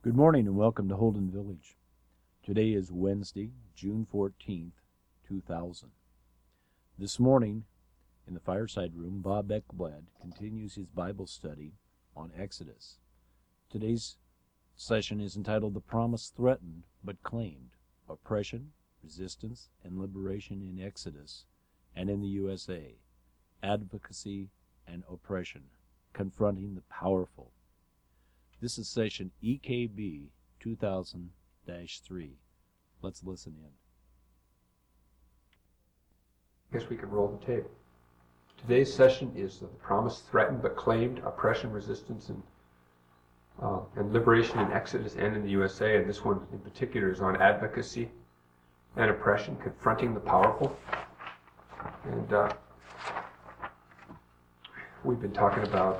Good morning and welcome to Holden Village. Today is Wednesday, June 14th, 2000. This morning, in the fireside room, Bob Ekblad continues his Bible study on Exodus. Today's session is entitled The Promise Threatened but Claimed, Oppression, Resistance, and Liberation in Exodus and in the USA, Advocacy and Oppression, Confronting the Powerful. This is session EKB 2000-3. Let's listen in. I guess we can roll the tape. Today's session is the promise threatened but claimed, oppression, resistance, and liberation in Exodus and in the USA. And this one in particular is on advocacy and oppression, confronting the powerful. And we've been talking about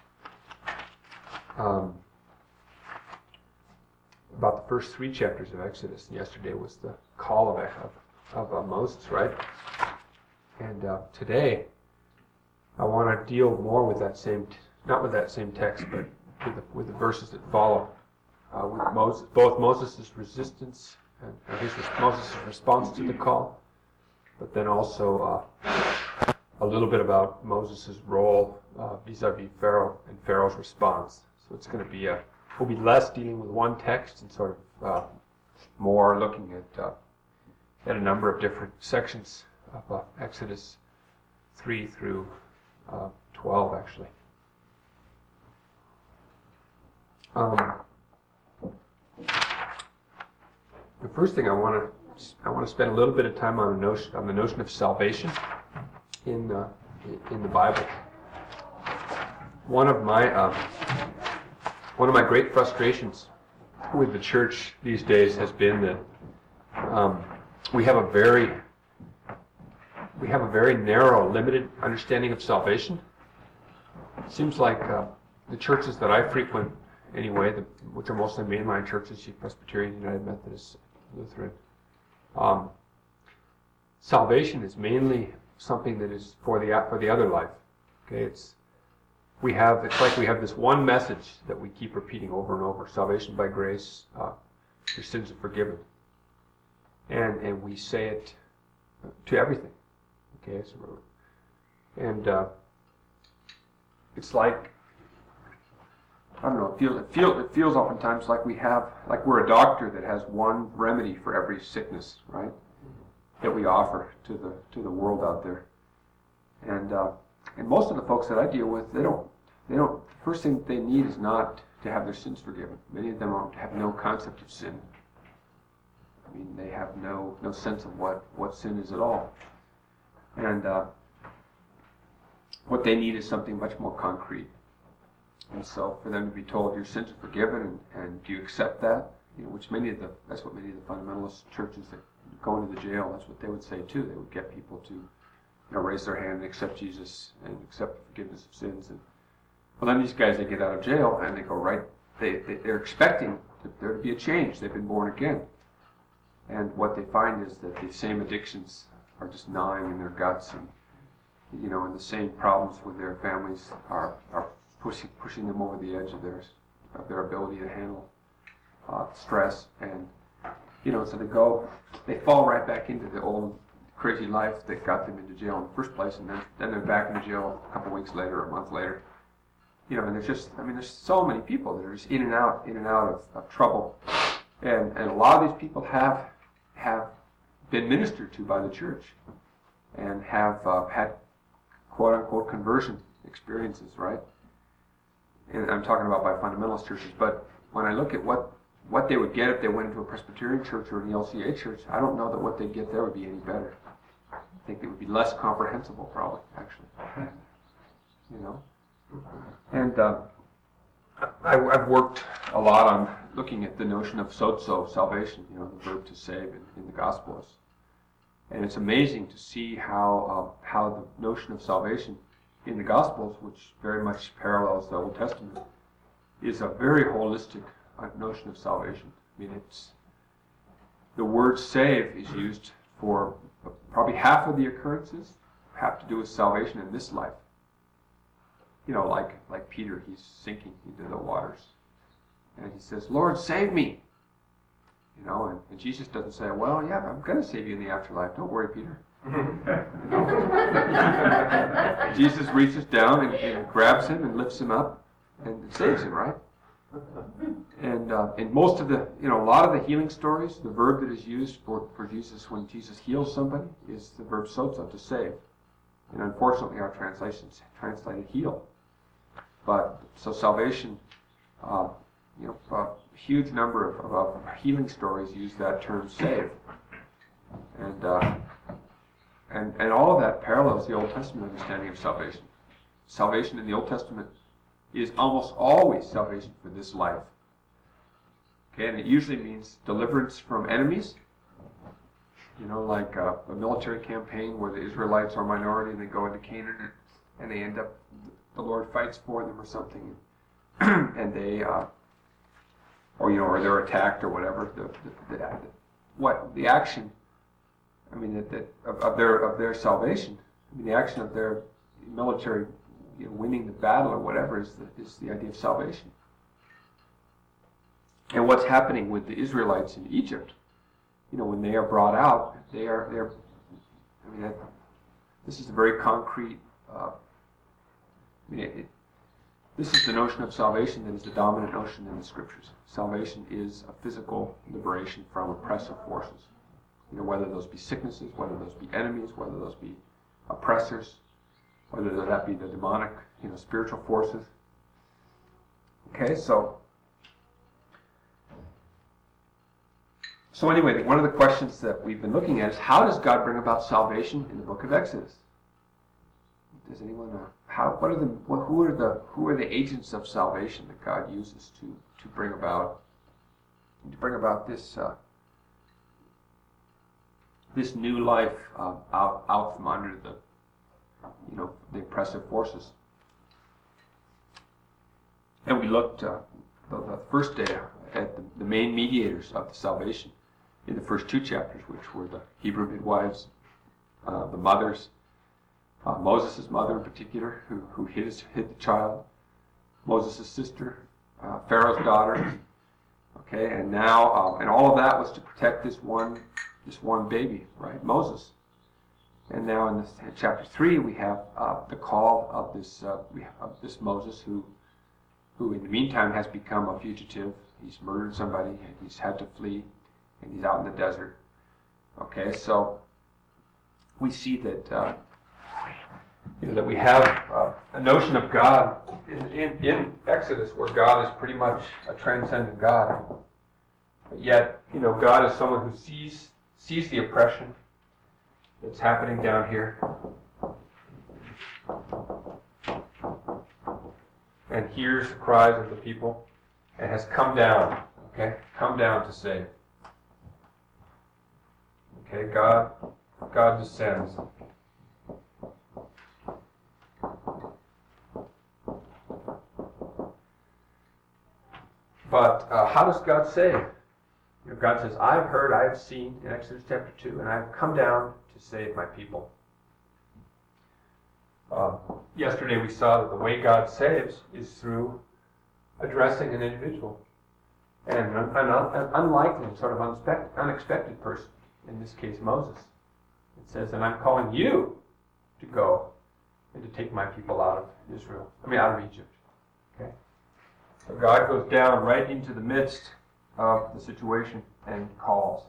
the first three chapters of Exodus. Yesterday was the call of Moses, right? And today, I want to deal more with that same, not with that same text, but with the verses that follow. With Moses, both Moses' resistance and Moses' response to the call, but then also a little bit about Moses' role vis-a-vis Pharaoh and Pharaoh's response. So it's going to be we'll be less dealing with one text and sort of more looking at a number of different sections of Exodus 3 through 12, actually. The first thing I want to spend a little bit of time on the notion of salvation in the Bible. One of my great frustrations with the church these days has been that we have a very narrow, limited understanding of salvation. It seems like the churches that I frequent, anyway, which are mostly mainline churches, Presbyterian, United Methodist, Lutheran, salvation is mainly something that is for the other life. Okay, it's like we have this one message that we keep repeating over and over: salvation by grace, your sins are forgiven, and we say it to everything. Okay, and it's like, I don't know. It feels oftentimes like we're a doctor that has one remedy for every sickness, right? That we offer to the world out there, and most of the folks that I deal with, they don't. The first thing they need is not to have their sins forgiven. Many of them have no concept of sin. I mean, they have no sense of what sin is at all. And what they need is something much more concrete. And so, for them to be told your sins are forgiven, and do you accept that? That's what many of the fundamentalist churches that go into the jail, that's what they would say too. They would get people to raise their hand and accept Jesus and accept the forgiveness of sins. And well, then these guys, they get out of jail and they go right. They're expecting there to be a change. They've been born again, and what they find is that the same addictions are just gnawing in their guts, and and the same problems with their families are pushing them over the edge of their ability to handle stress, and so they fall right back into the old crazy life that got them into jail in the first place, and then they're back into jail a couple weeks later, or a month later. And there's so many people that are just in and out of trouble, and a lot of these people have been ministered to by the church, and have had quote unquote conversion experiences, right? And I'm talking about by fundamentalist churches, but when I look at what they would get if they went into a Presbyterian church or an LCA church, I don't know that what they'd get there would be any better. I think it would be less comprehensible, probably, actually. And I've worked a lot on looking at the notion of sozo, salvation, the verb to save in the Gospels. And it's amazing to see how the notion of salvation in the Gospels, which very much parallels the Old Testament, is a very holistic notion of salvation. I mean, the word save is used for probably half of the occurrences have to do with salvation in this life. Like Peter, he's sinking into the waters. and he says, "Lord, save me." And Jesus doesn't say, "Well, yeah, I'm going to save you in the afterlife. Don't worry, Peter." Jesus reaches down and grabs him and lifts him up and saves him, right? And in most of a lot of the healing stories, the verb that is used for Jesus when Jesus heals somebody is the verb sozo, to save. And unfortunately, our translations translated heal. But so salvation, a huge number of healing stories use that term save. And all of that parallels the Old Testament understanding of salvation. Salvation in the Old Testament is almost always salvation for this life. Okay, and it usually means deliverance from enemies. Like a military campaign where the Israelites are a minority and they go into Canaan and they end up, the Lord fights for them or something, and they, or they're attacked or whatever. The action, of their salvation, the action of their military, winning the battle or whatever is the idea of salvation. And what's happening with the Israelites in Egypt, when they are brought out, this is a very concrete, this is the notion of salvation that is the dominant notion in the scriptures. Salvation is a physical liberation from oppressive forces. Whether those be sicknesses, whether those be enemies, whether those be oppressors, whether that be the demonic, spiritual forces. Okay, so anyway, one of the questions that we've been looking at is, how does God bring about salvation in the book of Exodus? Does anyone know? Who are the agents of salvation that God uses to bring about this new life out from under the oppressive forces? And we looked the first day at the main mediators of the salvation in the first two chapters, which were the Hebrew midwives, the mothers, Moses' mother in particular, who hid the child, Moses' sister, Pharaoh's daughter. Okay, and now and all of that was to protect this one baby, right, Moses. And now in chapter 3 we have the call of this Moses who in the meantime has become a fugitive. He's murdered somebody, and he's had to flee, and he's out in the desert. Okay, so we see that that we have a notion of God in Exodus where God is pretty much a transcendent God. But yet, God is someone who sees the oppression that's happening down here, and hears the cries of the people, and has come down, to save. Okay, God descends. But how does God save? God says, "I have heard, I have seen," in Exodus chapter 2, "and I have come down to save my people." Yesterday we saw that the way God saves is through addressing an individual, and an unlikely, sort of unexpected person, in this case Moses. It says, "And I'm calling you to go and to take my people out of Egypt." Okay? So God goes down right into the midst of the situation and calls.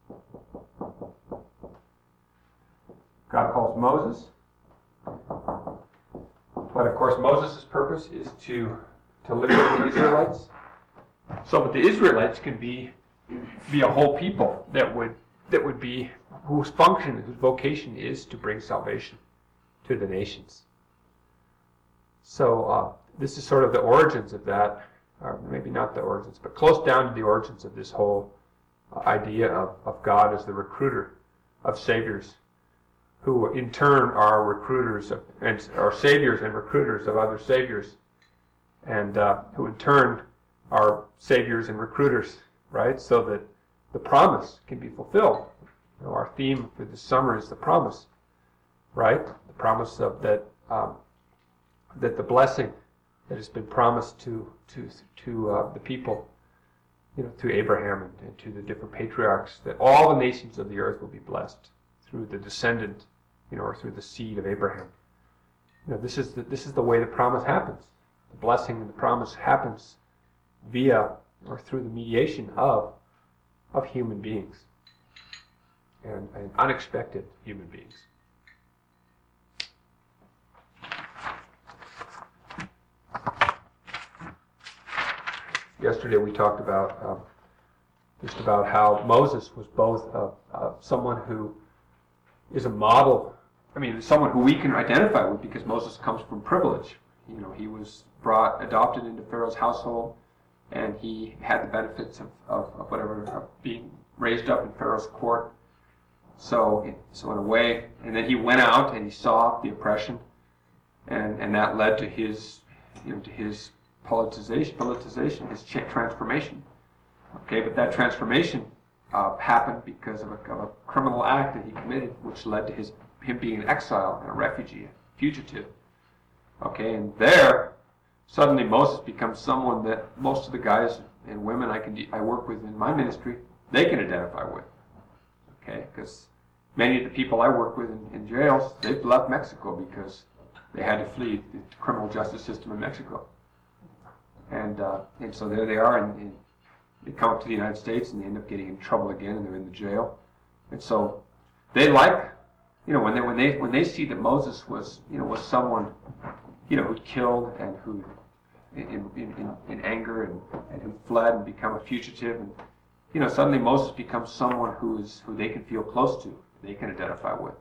God calls Moses, but of course Moses' purpose is to liberate the Israelites, so that the Israelites can be a whole people that would be whose function, whose vocation is to bring salvation to the nations. So this is sort of the origins of that. Or maybe not the origins, but close down to the origins of this whole idea of God as the recruiter of saviors, who in turn are recruiters are saviors and recruiters of other saviors, and who in turn are saviors and recruiters, right? So that the promise can be fulfilled. Our theme for this summer is the promise, right? The promise of that the blessing that has been promised to the people through Abraham and to the different patriarchs, that all the nations of the earth will be blessed through the descendant, or through the seed of Abraham. This is the way the promise happens. The blessing and the promise happens via or through the mediation of human beings and unexpected human beings. Yesterday we talked about just about how Moses was both someone who is a model. I mean, someone who we can identify with because Moses comes from privilege. He was adopted into Pharaoh's household, and he had the benefits of being raised up in Pharaoh's court. So in a way, and then he went out and he saw the oppression, and that led to his politicization, his transformation. Okay, but that transformation happened because of a criminal act that he committed, which led to him being an exile and a refugee, a fugitive. Okay, and there, suddenly Moses becomes someone that most of the guys and women I work with in my ministry, they can identify with. Okay, because many of the people I work with in jails, they've left Mexico because they had to flee the criminal justice system in Mexico. And so there they are, and they come up to the United States, and they end up getting in trouble again, and they're in the jail. And so they like, when they see that Moses was someone, who killed and who, in anger and who fled and become a fugitive, and suddenly Moses becomes someone who they can feel close to, they can identify with.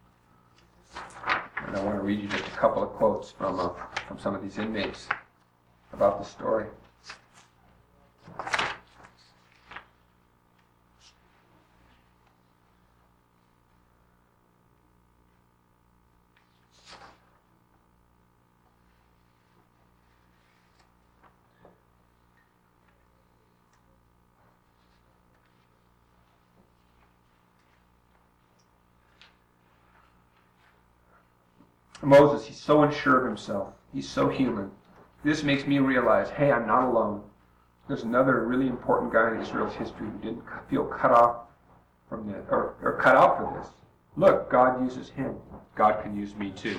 And I want to read you just a couple of quotes from some of these inmates about the story. Moses, he's so unsure of himself. He's so human. This makes me realize, hey, I'm not alone. There's another really important guy in Israel's history who didn't feel cut off from this, or cut out for this. Look, God uses him. God can use me too.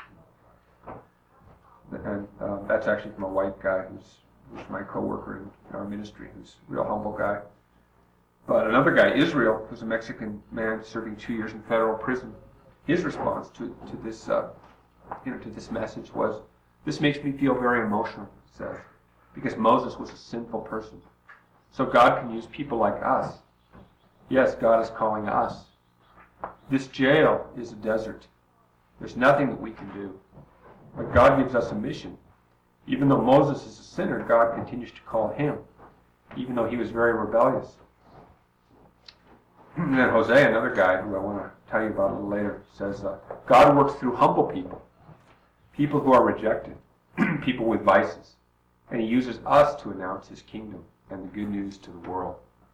And that's actually from a white guy who's my co-worker in our ministry, who's a real humble guy. But another guy, Israel, who's a Mexican man serving 2 years in federal prison, his response to this to this message was, "This makes me feel very emotional," he says, "because Moses was a sinful person. So God can use people like us. Yes, God is calling us. This jail is a desert. There's nothing that we can do. But God gives us a mission. Even though Moses is a sinner, God continues to call him, even though he was very rebellious." And then Hosea, another guy who I want to tell you about a little later, says, God works through humble people, people who are rejected, people with vices, and he uses us to announce his kingdom and the good news to the world.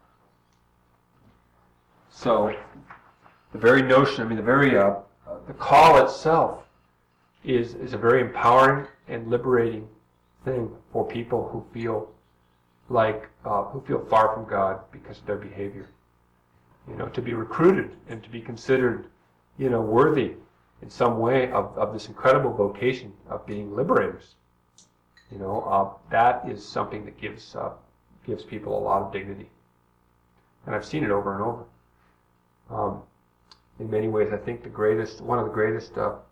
So the very notion, the call itself is a very empowering and liberating thing for people who feel far from God because of their behavior. To be recruited and to be considered, worthy in some way of this incredible vocation of being liberators. That is something that gives people a lot of dignity. And I've seen it over and over. In many ways, I think one of the greatest,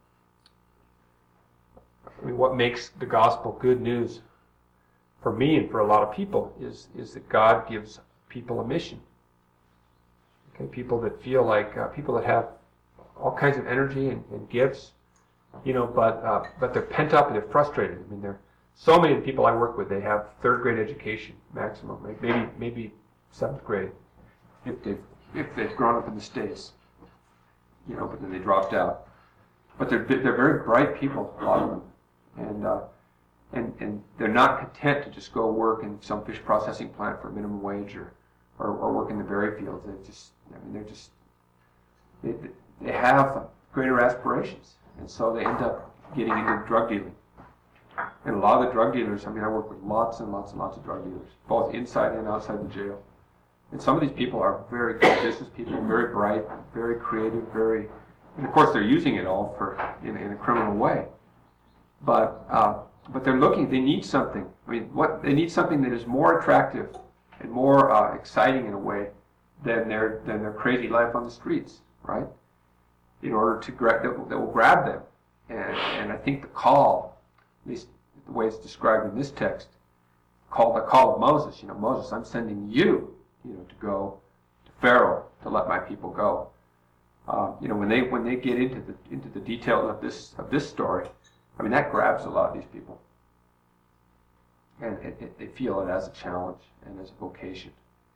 what makes the gospel good news for me and for a lot of people is that God gives people a mission. Okay, people that feel like, people that have all kinds of energy and gifts, but they're pent up and they're frustrated. There so many of the people I work with, they have third grade education maximum, right? Maybe seventh grade, if they've grown up in the States, but then they dropped out. But they're very bright people, a lot of them, and they're not content to just go work in some fish processing plant for minimum wage or work in the berry fields. They have greater aspirations, and so they end up getting into drug dealing, And a lot of the drug dealers, I mean, I work with lots and lots and lots of drug dealers, both inside and outside the jail. And some of these people are very good business people, very bright, very creative, and of course they're using it all in a criminal way. But they're looking, they need something. I mean, they need something that is more attractive and more exciting in a way than their crazy life on the streets, right? In order that will grab them. And I think the call, at least the way it's described in this text, the call of Moses, Moses, I'm sending you, to go to Pharaoh to let my people go. When they get into the detail of this story, I mean, that grabs a lot of these people, and they feel it as a challenge and as a vocation.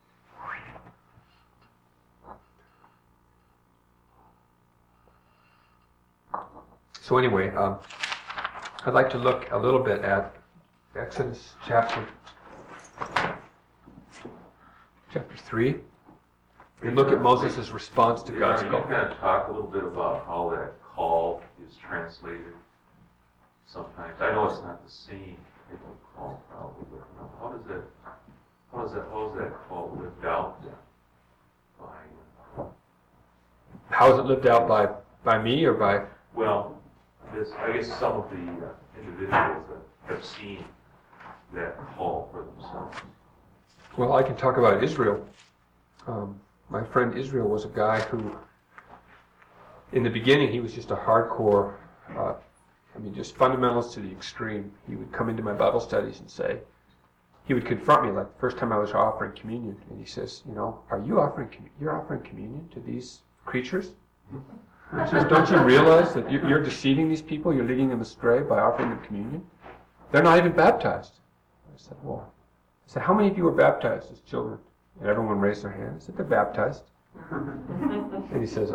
So anyway, I'd like to look a little bit at Exodus chapter 3 and look at Moses' response to God's call. Can you kind of talk a little bit about how that call is translated sometimes? I know it's not the same call probably, but how is that call lived out by? How is it lived out by me or by? Well, I guess some of the individuals that have seen that call for themselves. Well, I can talk about Israel. My friend Israel was a guy who, in the beginning, he was just a hardcore, just fundamentalist to the extreme. He would come into my Bible studies and say, he would confront me, like the first time I was offering communion, and he says, are you offering communion to these creatures? He says, don't you realize that you're deceiving these people, you're leading them astray by offering them communion? They're not even baptized. I said, how many of you were baptized as children? And everyone raised their hand. I said, they're baptized. And he says,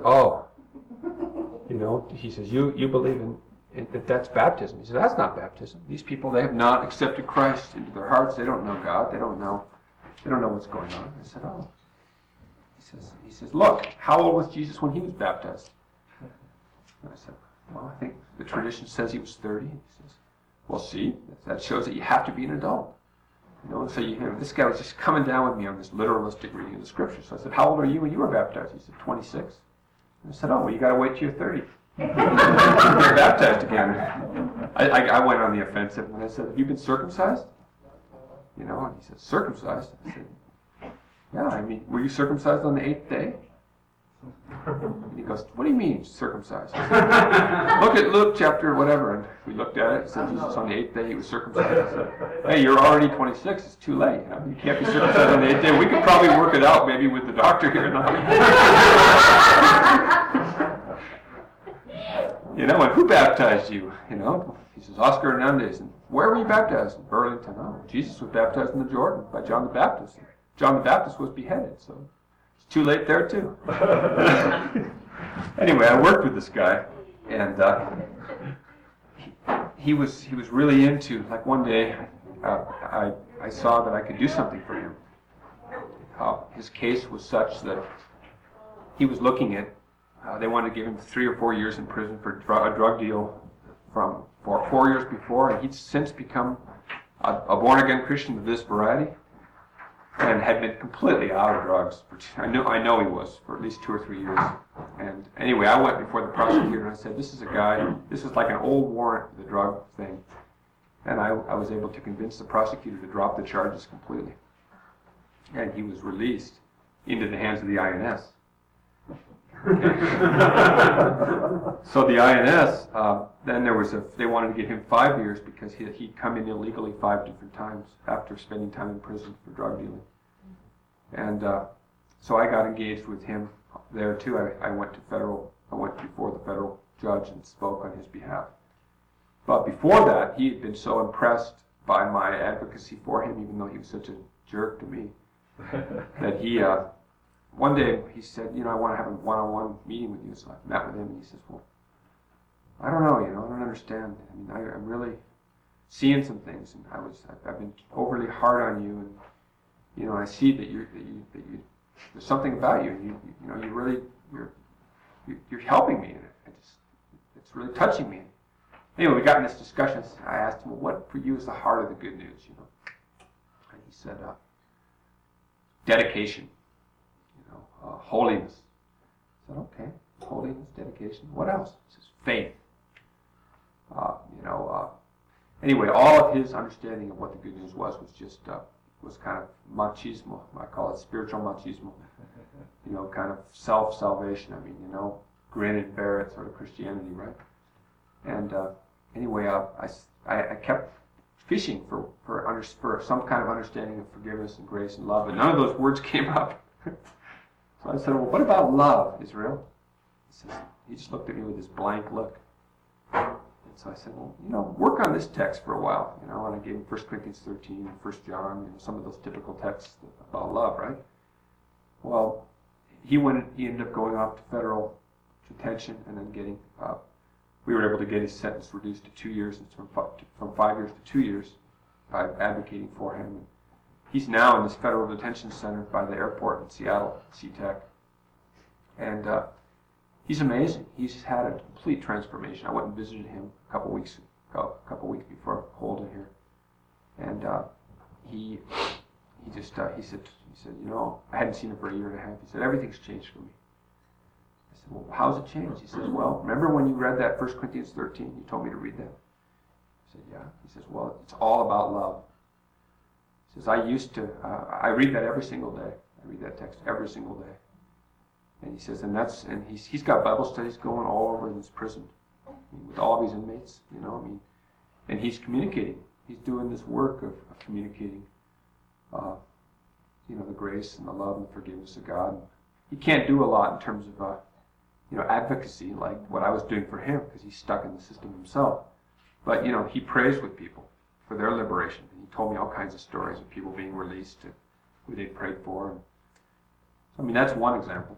he says, you believe in that's baptism. He said, that's not baptism. These people, they have not accepted Christ into their hearts. They don't know God. They don't know what's going on. I said, He says, look, how old was Jesus when he was baptized? And I said, well, I think the tradition says he was 30. He says, well, see, that shows that you have to be an adult. So this guy was just coming down with me on this literalistic reading of the scriptures. So I said, how old are you when you were baptized? He said, 26. And I said, you got to wait till you're 30. You're baptized again. I went on the offensive and I said, have you been circumcised? And he said, circumcised? I said, yeah, were you circumcised on the 8th day? And he goes, what do you mean, circumcised? I said, look at Luke chapter whatever. And we looked at it. It said Jesus on the 8th day he was circumcised. I said, hey, you're already 26. It's too late. You can't be circumcised on the 8th day. We could probably work it out maybe with the doctor here. And who baptized you? He says, Oscar Hernandez. And where were you baptized? In Burlington. Jesus was baptized in the Jordan by John the Baptist. John the Baptist was beheaded, so it's too late there too. Anyway, I worked with this guy, and he was really into, like one day, I saw that I could do something for him. His case was such that he was looking at, they wanted to give him 3 or 4 years in prison for a drug deal for 4 years before, and he'd since become a born-again Christian of this variety, and had been completely out of drugs. I know he was for at least 2 or 3 years. And anyway, I went before the prosecutor and I said, this is a guy, this is like an old warrant for the drug thing. And I was able to convince the prosecutor to drop the charges completely. And he was released into the hands of the INS. So the INS, then they wanted to give him 5 years because he'd come in illegally 5 different times after spending time in prison for drug dealing. And so I got engaged with him there too. I went before the federal judge and spoke on his behalf. But before that, he had been so impressed by my advocacy for him, even though he was such a jerk to me, that he one day he said, I want to have a one-on-one meeting with you. So I met with him and he says, well, I don't know, I don't understand. I'm really seeing some things, and I've been overly hard on you, and I see that you there's something about you. You're helping me, and it's really touching me. Anyway, we got in this discussion. I asked him, well, what for you is the heart of the good news, you know? And he said, dedication, holiness. I said, okay, holiness, dedication. What else? He says, faith. Anyway, all of his understanding of what the good news was just was kind of machismo. I call it spiritual machismo. Kind of self-salvation. I mean, grin and bear it sort of Christianity, right? And anyway, I kept fishing for some kind of understanding of forgiveness and grace and love, but none of those words came up. So I said, well, what about love, Israel? He just looked at me with this blank look. And so I said, well, work on this text for a while, and I gave him 1 Corinthians 13 and 1 John, some of those typical texts about love, right? Well, he ended up going off to federal detention and then we were able to get his sentence reduced to 2 years, from 5 years to 2 years by advocating for him. And he's now in this federal detention center by the airport in Seattle, SeaTac. And he's amazing. He's had a complete transformation. I went and visited him a couple weeks before holding here. And he said, I hadn't seen him for a year and a half. He said, everything's changed for me. I said, well, how's it changed? He says, well, remember when you read that 1 Corinthians 13? You told me to read that. I said, yeah. He says, well, it's all about love. He says, I read that every single day. I read that text every single day. And he says, and he's got Bible studies going all over in this prison with all of his inmates, and he's communicating. He's doing this work of communicating, the grace and the love and the forgiveness of God. He can't do a lot in terms of, advocacy like what I was doing for him because he's stuck in the system himself. But, he prays with people for their liberation. And he told me all kinds of stories of people being released who they prayed for. And, that's one example.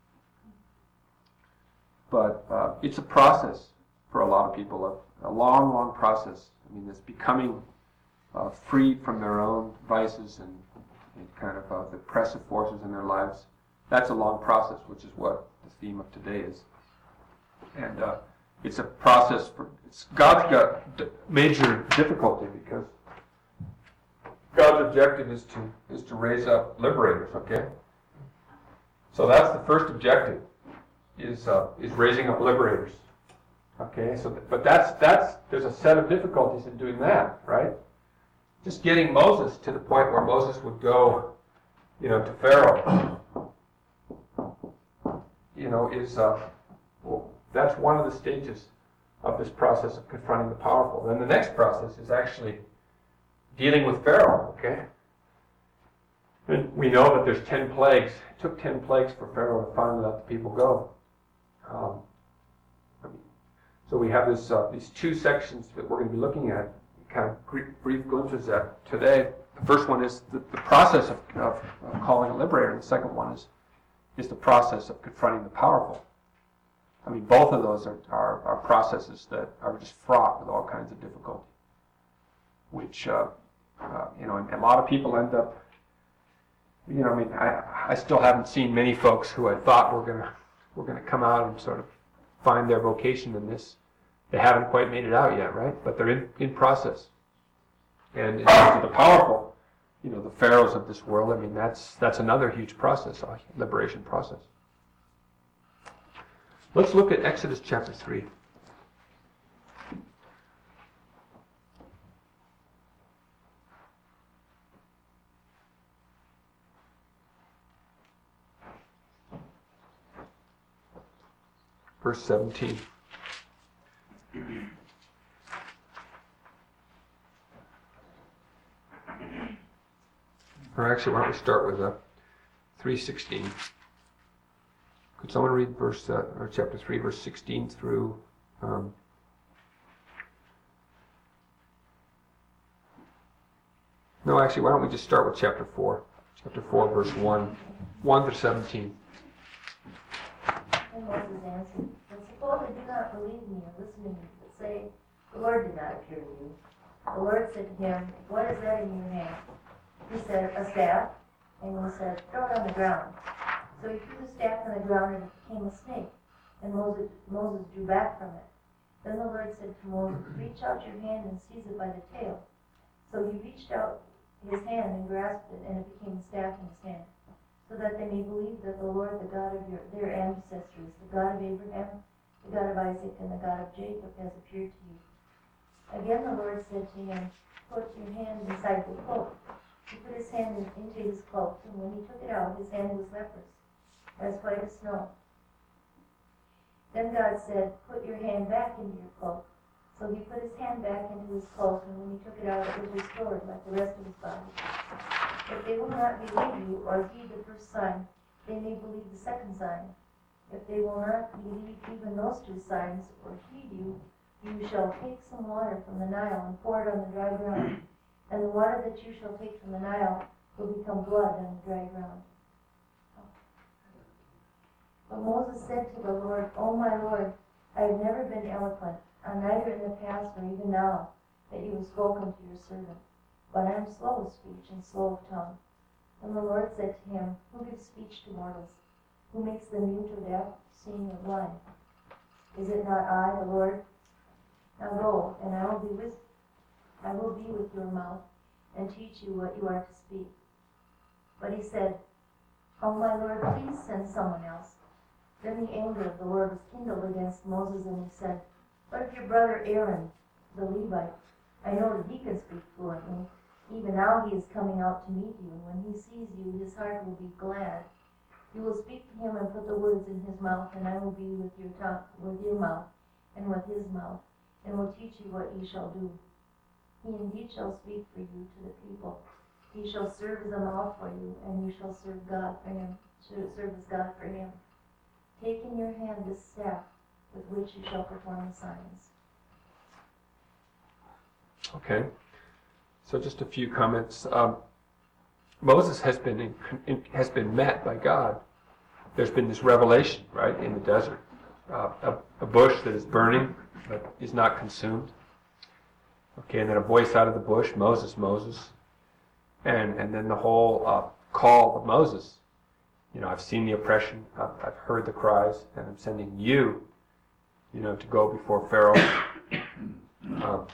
But it's a process for a lot of people, a long, long process. It's becoming freed from their own vices and kind of the oppressive forces in their lives. That's a long process, which is what the theme of today is. And it's a process God's got major difficulty because God's objective is to raise up liberators, okay? So that's the first objective, is raising up liberators. Okay, but there's a set of difficulties in doing that, right? Just getting Moses to the point where Moses would go, to Pharaoh, that's one of the stages of this process of confronting the powerful. Then the next process is actually dealing with Pharaoh, okay? And we know that there's 10 plagues. It took 10 plagues for Pharaoh to finally let the people go. So we have these two sections that we're going to be looking at, kind of brief glimpses at today. The first one is the process of calling a liberator, and the second one is the process of confronting the powerful. Both of those are processes that are just fraught with all kinds of difficulty, which, and a lot of people end up, I still haven't seen many folks who I thought were going to come out and sort of find their vocation in this. They haven't quite made it out yet, right? But they're in process. And in terms of the powerful, the pharaohs of this world, that's another huge process, a liberation process. Let's look at Exodus chapter 3. Verse 17. Or actually, why don't we start with 3:16? Could someone read chapter 3, verse 16 through? No, actually, why don't we just start with chapter 4? Chapter 4, verse 1 through 17. And Moses answered, "But suppose they do not believe me and listen to me, but say, the Lord did not appear to you." The Lord said to him, "What is that in your hand?" He said, "A staff." And he said, "Throw it on the ground." So he threw the staff on the ground and it became a snake. And Moses drew back from it. Then the Lord said to Moses, reach out your hand and seize it by the tail. So he reached out his hand and grasped it, and it became a staff in his hand, so that they may believe that the Lord, the God of their ancestors, the God of Abraham, the God of Isaac, and the God of Jacob, has appeared to you. Again the Lord said to him, put your hand inside the cloak. He put his hand into his cloak, and when he took it out, his hand was leprous, as white as snow. Then God said, put your hand back into your cloak. So he put his hand back into his cloak, and when he took it out, it was restored like the rest of his body. If they will not believe you or heed the first sign, they may believe the second sign. If they will not believe even those two signs or heed you, you shall take some water from the Nile and pour it on the dry ground. And the water that you shall take from the Nile will become blood on the dry ground. But Moses said to the Lord, O my Lord, I have never been eloquent, neither in the past nor even now, that you have spoken to your servant. But I am slow of speech and slow of tongue. And the Lord said to him, who gives speech to mortals? Who makes the mute or deaf, seeing or blind? Is it not I, the Lord? Now go, and I will be with your mouth, and teach you what you are to speak. But he said, O my Lord, please send someone else. Then the anger of the Lord was kindled against Moses, and he said, what if your brother Aaron, the Levite, I know that he can speak fluently. Even now he is coming out to meet you, and when he sees you, his heart will be glad. You will speak to him and put the words in his mouth, and I will be with your tongue, with your mouth, and with his mouth, and will teach you what ye shall do. He indeed shall speak for you to the people. He shall serve as a mouth for you, and you shall serve God for him. Serve as God for him. Take in your hand this staff, with which you shall perform the signs. Okay, so just a few comments. Moses has been met by God. There's been this revelation, right, in the desert. A bush that is burning but is not consumed. Okay, and then a voice out of the bush, Moses, Moses. And then the whole call of Moses. You know, I've seen the oppression, I've heard the cries, and I'm sending you, to go before Pharaoh.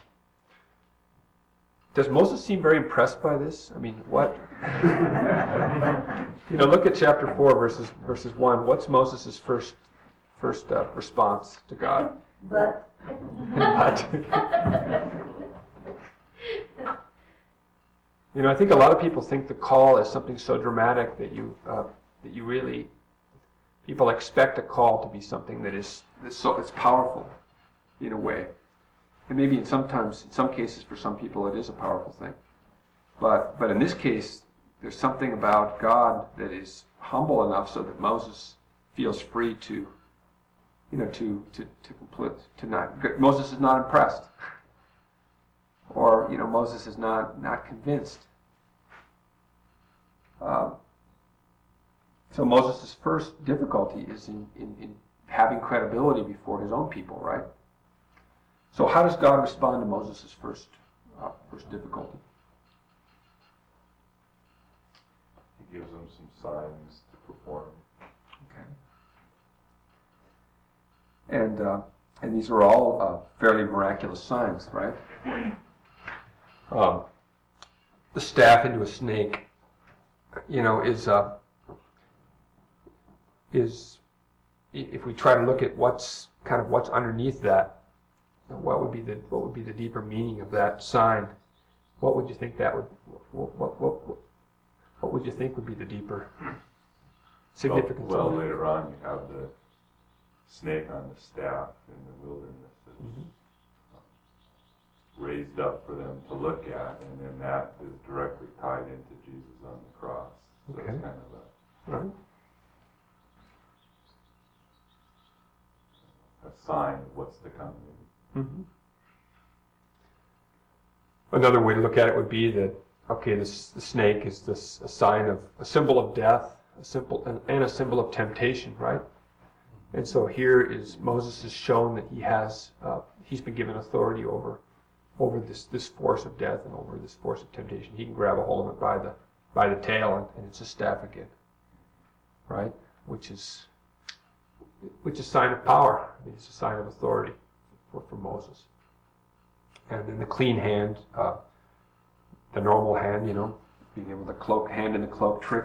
Does Moses seem very impressed by this? I mean, what? Look at chapter 4, verses 1. What's Moses' first response to God? But. I think a lot of people think the call is something so dramatic that people expect a call to be something it's powerful in a way. And maybe in some cases for some people it is a powerful thing. But in this case, there's something about God that is humble enough so that Moses feels free to not. Moses is not impressed, or Moses is not convinced. So Moses' first difficulty is in having credibility before his own people, right? So how does God respond to Moses' first difficulty? He gives him some signs to perform. Okay. And these are all fairly miraculous signs, right? The staff into a snake, is if we try to look at what's underneath that, what would be the deeper meaning of that sign? What would you think what would you think would be the deeper significance? Well, later on you have the snake on the staff in the wilderness that's raised up for them to look at, and then that is directly tied into Jesus on the cross. So Okay. it's kind of Right. a sign of what's to come. Mm-hmm. Another way to look at it would be that, the snake is a symbol of death, a symbol of temptation, right? And so here is Moses is shown that he's been given authority over this force of death and over this force of temptation. He can grab a hold of it by the tail, and it's a staff again, right? Which is a sign of power. I mean, it's a sign of authority. were for Moses. And then the clean hand, the normal hand, Being able to hand in the cloak trick.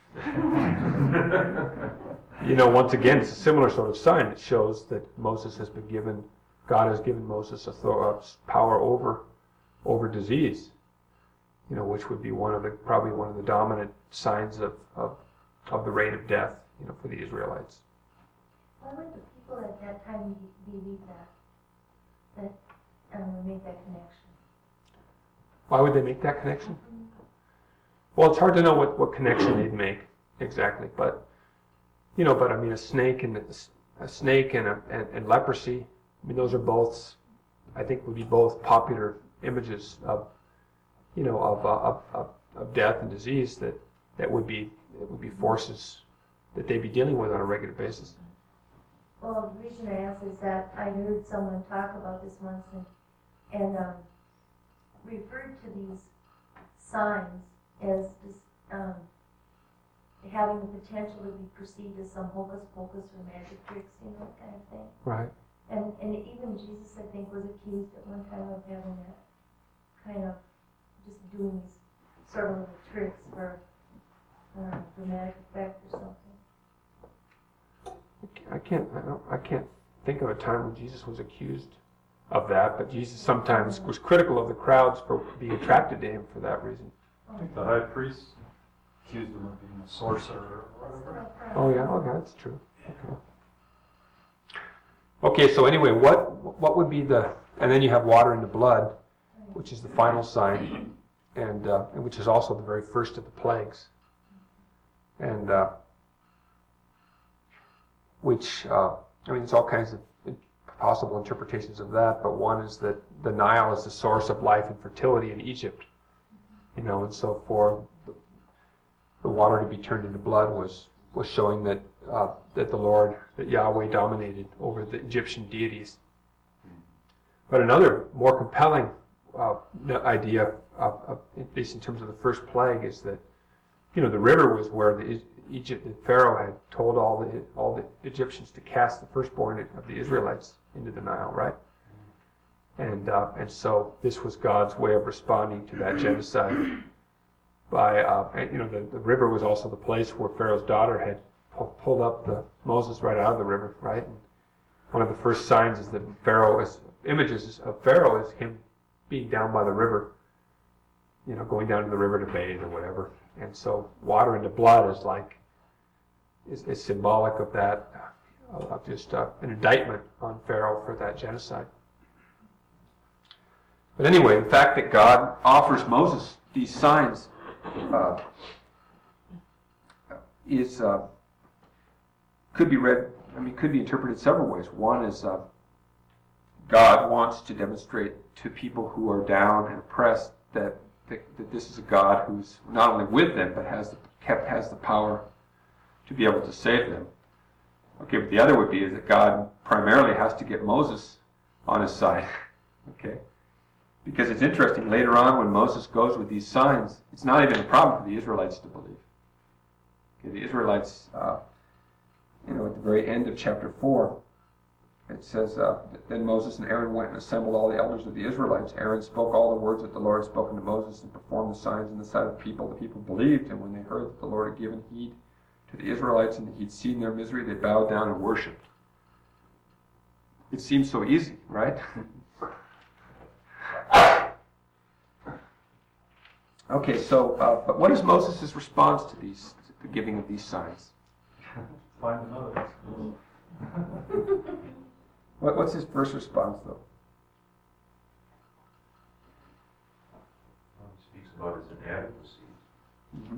Once again, it's a similar sort of sign. It shows that God has given Moses power over disease, which would be probably one of the dominant signs of the reign of death, for the Israelites. Why would the people at that time believe that make that connection? Why would they make that connection? Well, it's hard to know what connection they'd make exactly, but I mean, a snake and leprosy. I mean, those are both, I think, would be both popular images of death and disease that would be forces that they'd be dealing with on a regular basis. Well, the reason I ask is that I heard someone talk about this once and referred to these signs as having the potential to be perceived as some hocus pocus or magic tricks, kind of thing. Right. And even Jesus, I think, was accused at one time of having that kind of just doing these sort of little tricks for dramatic effect or something. I can't think of a time when Jesus was accused of that, but Jesus sometimes was critical of the crowds for being attracted to him for that reason. I think the high priest accused him of being a sorcerer or whatever. Oh yeah, okay, that's true. Okay, so anyway, what would be and then you have water in the blood, which is the final sign, and which is also the very first of the plagues, and which there's all kinds of possible interpretations of that, but one is that the Nile is the source of life and fertility in Egypt, and so for the water to be turned into blood was showing that that Yahweh dominated over the Egyptian deities. But another more compelling idea, at least in terms of the first plague, is that the river was where the Pharaoh had told all the Egyptians to cast the firstborn of the Israelites into the Nile, right? And so this was God's way of responding to that genocide. By the river was also the place where Pharaoh's daughter had pulled up Moses right out of the river, right? And one of the first signs is that images of Pharaoh is him being down by the river, going down to the river to bathe or whatever. And so water into blood is symbolic of that, of just an indictment on Pharaoh for that genocide. But anyway, the fact that God offers Moses these signs could be interpreted several ways. One is God wants to demonstrate to people who are down and oppressed that this is a God who's not only with them, but has the power to be able to save them. Okay, but the other would be is that God primarily has to get Moses on his side. Okay, because it's interesting, later on when Moses goes with these signs, it's not even a problem for the Israelites to believe. Okay, the Israelites, at the very end of chapter 4, it says, Then Moses and Aaron went and assembled all the elders of the Israelites. Aaron spoke all the words that the Lord had spoken to Moses and performed the signs in the sight of the people. The people believed, and when they heard that the Lord had given heed to the Israelites and that he'd seen their misery, they bowed down and worshipped. It seems so easy, right? Okay, so, but what is Moses' response to the giving of these signs? Find another excuse. What's his first response, though? Well, he speaks about his inadequacy. Mm-hmm.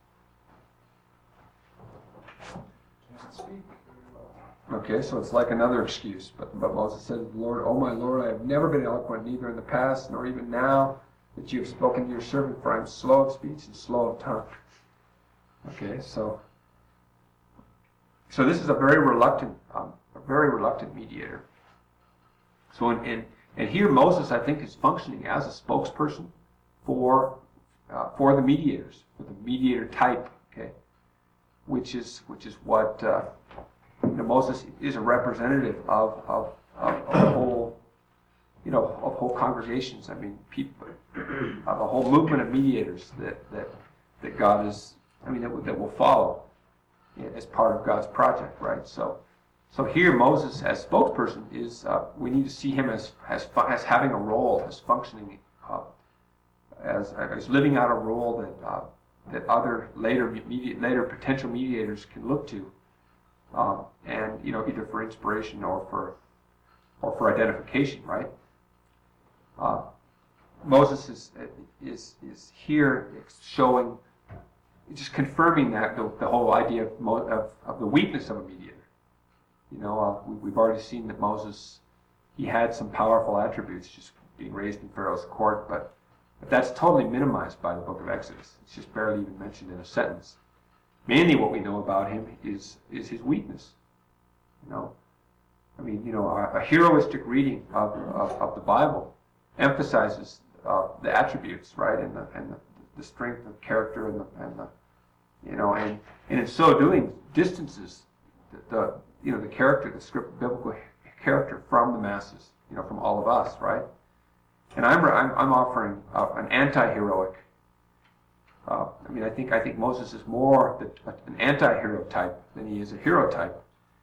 Can't speak. Okay, so it's like another excuse. But Moses said to the Lord, "O my Lord, I have never been eloquent, neither in the past nor even now that you have spoken to your servant, for I am slow of speech and slow of tongue." Okay, so this is a very reluctant mediator. So and here Moses, I think, is functioning as a spokesperson for the mediators, for the mediator type. Okay, which is what Moses is a representative of the whole of whole congregations. I mean, people, a whole movement of mediators that God is, that will follow as part of God's project, right? So here Moses as spokesperson is, we need to see him as having a role, as functioning, as living out a role that other later potential mediators can look to, and either for inspiration or for identification, right? Moses is here showing, just confirming that the whole idea of the weakness of a mediator. We've already seen that Moses, he had some powerful attributes, just being raised in Pharaoh's court, but that's totally minimized by the book of Exodus. It's just barely even mentioned in a sentence. Mainly what we know about him is his weakness. A heroistic reading of the Bible emphasizes the attributes, right, and the strength of character and in so doing distances the character, the biblical character from the masses, from all of us, right? And I'm offering an anti-heroic. I think Moses is more an anti-hero type than he is a hero type.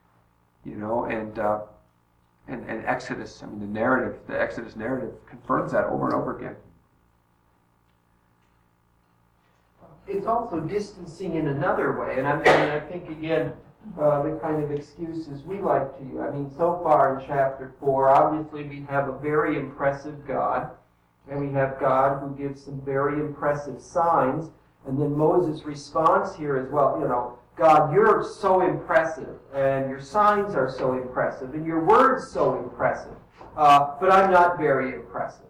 And Exodus, the Exodus narrative confirms that over and over again. It's also distancing in another way, and I think again, the kind of excuses we like to use. So far in chapter 4, obviously we have a very impressive God, and we have God who gives some very impressive signs, and then Moses' response here is, well, God, you're so impressive, and your signs are so impressive, and your words so impressive, but I'm not very impressive.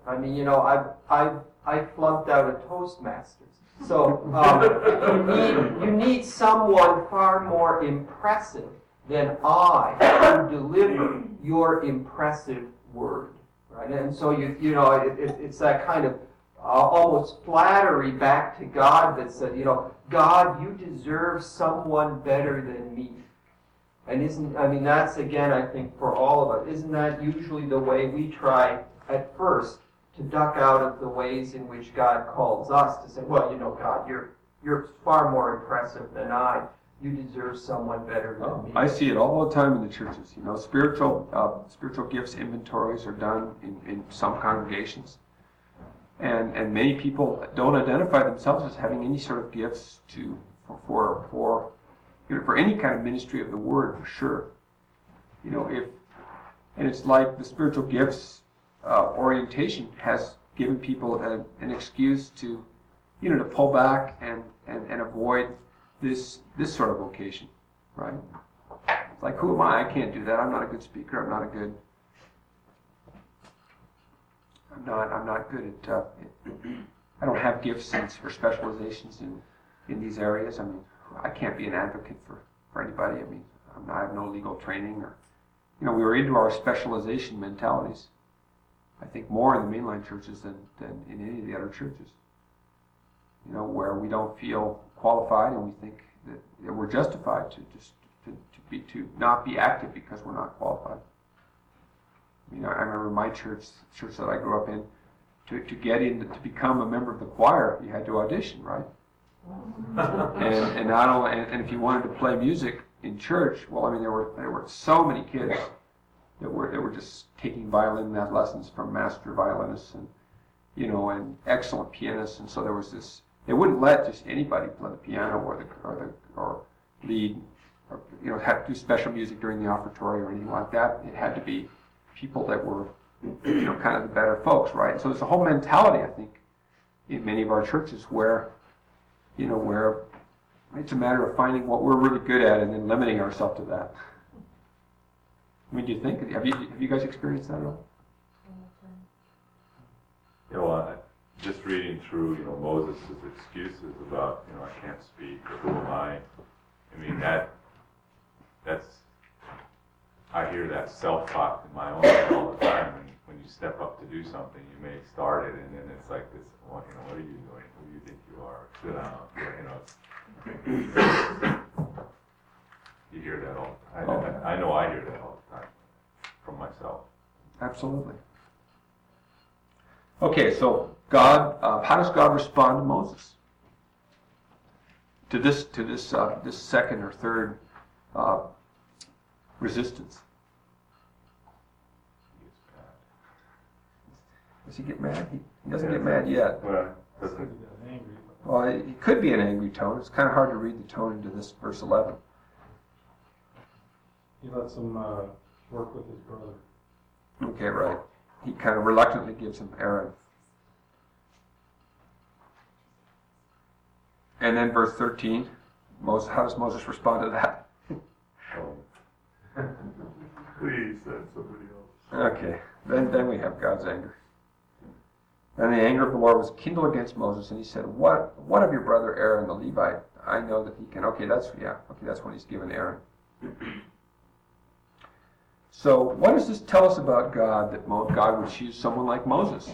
I flunked out of Toastmasters. So you need someone far more impressive than I to deliver your impressive word, right? And so it's that kind of almost flattery back to God that said, God, you deserve someone better than me. And that's again, I think, for all of us, isn't that usually the way we try at first to duck out of the ways in which God calls us to say, well, God, you're far more impressive than I. You deserve someone better than me. I see it all the time in the churches. Spiritual gifts inventories are done in some congregations. And many people don't identify themselves as having any sort of gifts for any kind of ministry of the word, for sure. And it's like the spiritual gifts orientation has given people an excuse to pull back and avoid this sort of vocation, right? It's like, who am I? I can't do that. I'm not a good speaker. I'm not good at. I don't have gifts or specializations in these areas. I can't be an advocate for anybody. I have no legal training, or we were into our specialization mentalities. I think more in the mainline churches than in any of the other churches. Where we don't feel qualified, and we think that we're justified to not be active because we're not qualified. I remember my church that I grew up in, to get in to become a member of the choir, you had to audition, right? and not only, and if you wanted to play music in church, there were so many kids that were just taking violin lessons from master violinists and excellent pianists, and so there was this. They wouldn't let just anybody play the piano or lead or have to do special music during the offertory or anything like that. It had to be people that were kind of the better folks, right? So there's a whole mentality, I think, in many of our churches where it's a matter of finding what we're really good at and then limiting ourselves to that. Do you think? Have you guys experienced that at all? Just reading through, Moses' excuses about, I can't speak, or who am I? That's, I hear that self-talk in my own head all the time. When you step up to do something, you may start it, and then it's like this, what are you doing? Who do you think you are? Sit down. You hear that all the time. I know I hear that all the time from myself. Absolutely. Okay, so God, how does God respond to Moses? To this second or third resistance. Does he get mad? He doesn't get mad yet. Well, Could be that angry, but Well, it could be an angry tone. It's kind of hard to read the tone into this verse 11. he lets him work with his brother. Okay, right. He kind of reluctantly gives him Aaron. And then verse 13, how does Moses respond to that? please send somebody else. Okay, then we have God's anger. And the anger of the Lord was kindled against Moses, and he said, What of your brother Aaron the Levite? I know that he can. Okay, that's when he's given Aaron. So what does this tell us about God, that God would choose someone like Moses?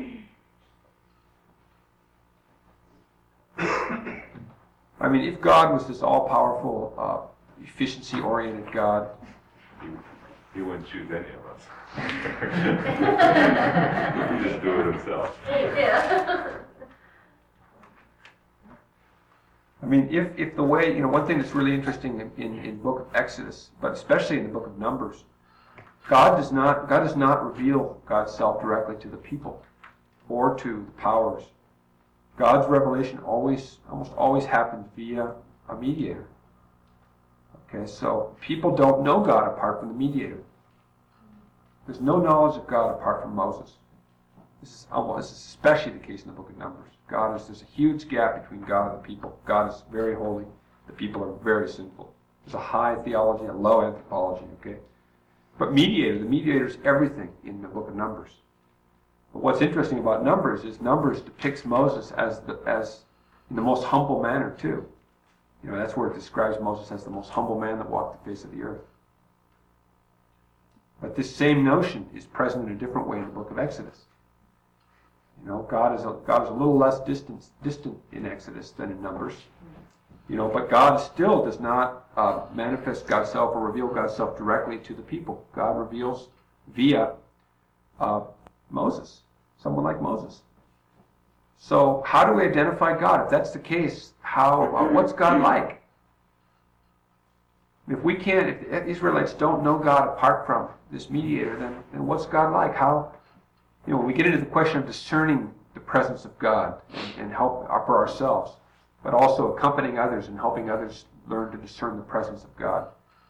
I mean, if God was this all-powerful, efficiency-oriented God, He wouldn't choose any of us. He just do it himself. Yeah. I mean, if the way, one thing that's really interesting in the book of Exodus, but especially in the book of Numbers, God does not reveal God's self directly to the people or to the powers. God's revelation almost always happens via a mediator. Okay, so people don't know God apart from the mediator. There's no knowledge of God apart from Moses. This is especially the case in the book of Numbers. There's a huge gap between God and the people. God is very holy. The people are very sinful. There's a high theology and low anthropology, okay? But the mediator is everything in the book of Numbers. But what's interesting about Numbers is Numbers depicts Moses as in the most humble manner too. That's where it describes Moses as the most humble man that walked the face of the earth. But this same notion is present in a different way in the book of Exodus. God is a little less distant in Exodus than in Numbers. But God still does not manifest God's self or reveal God's self directly to the people. God reveals via Moses, someone like Moses. So how do we identify God? If that's the case, what's God like? If the Israelites don't know God apart from this mediator, then what's God like? When we get into the question of discerning the presence of God and help for ourselves, but also accompanying others and helping others learn to discern the presence of God.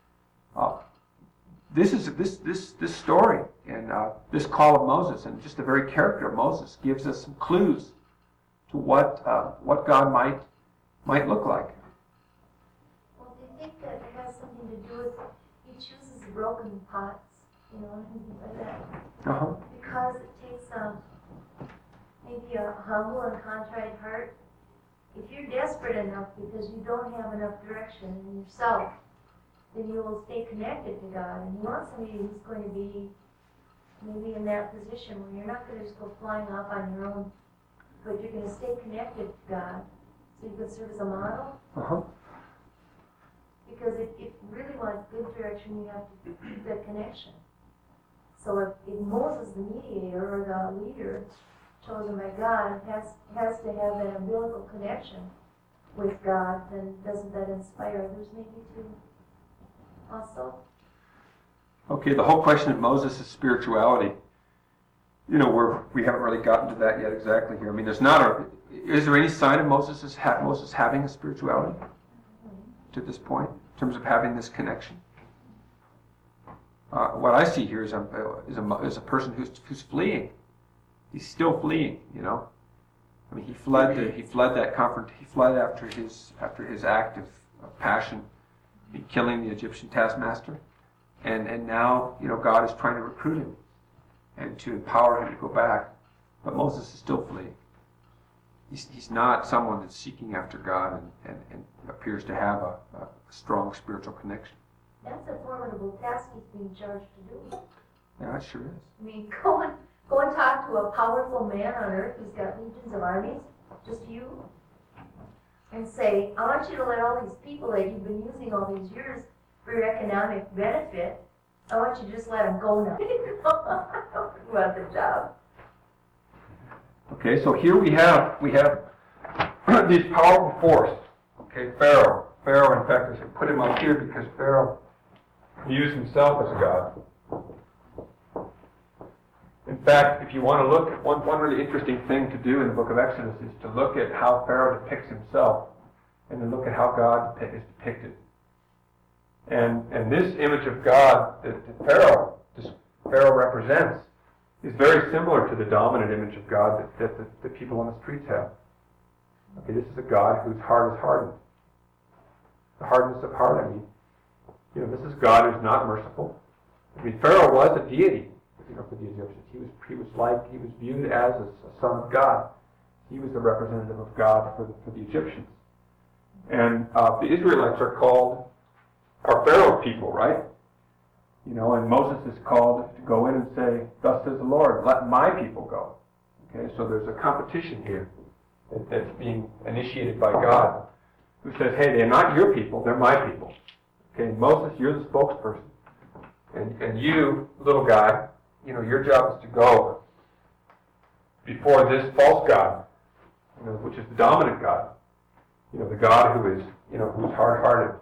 This story and this call of Moses and just the very character of Moses gives us some clues to what God might look like. Well, do you think that it has something to do with he chooses broken pots, and things like that? Uh-huh. Because it takes maybe a humble and contrite heart. If you're desperate enough because you don't have enough direction in yourself, then you will stay connected to God. And you want somebody who's going to be maybe in that position where you're not going to just go flying off on your own, but you're going to stay connected to God. So you can serve as a model. Uh-huh. Because if you really want good direction, you have to keep that connection. So if Moses, the mediator or the leader chosen by God, has to have an umbilical connection with God, then doesn't that inspire others maybe to also? Okay, the whole question of Moses' spirituality, we haven't really gotten to that yet exactly here. I mean, is there any sign of Moses having a spirituality to this point, in terms of having this connection? What I see here is a person who's fleeing. He's still fleeing, I mean, he fled after his act of passion in killing the Egyptian taskmaster, and now God is trying to recruit him and to empower him to go back, but Moses is still fleeing. He's not someone that's seeking after God and appears to have a strong spiritual connection. That's a formidable task he's being charged to do. Yeah, it sure is. I mean, go and talk to a powerful man on earth who's got legions of armies, just you, and say, I want you to let all these people that you've been using all these years for your economic benefit, I want you to just let them go now. I don't want the job. Okay, so here we have these powerful force. Okay, Pharaoh. Pharaoh, in fact, I should put him up here because Pharaoh views himself as God. In fact, if you want to look at one really interesting thing to do in the book of Exodus is to look at how Pharaoh depicts himself and then look at how God is depicted. And this image of God that Pharaoh represents is very similar to the dominant image of God that the people on the streets have. Okay, this is a God whose heart is hardened. The hardness of heart, I mean, this is God who's not merciful. I mean, Pharaoh was a deity, for the Egyptians. He was viewed as a son of God. He was the representative of God for the Egyptians. And the Israelites are Pharaoh's people, right? And Moses is called to go in and say, "Thus says the Lord, let my people go." Okay, so there's a competition here that's being initiated by God, who says, "Hey, they're not your people; they're my people." Okay, Moses, you're the spokesperson, and you, little guy, your job is to go before this false God, which is the dominant God. The God who is, who's hard-hearted,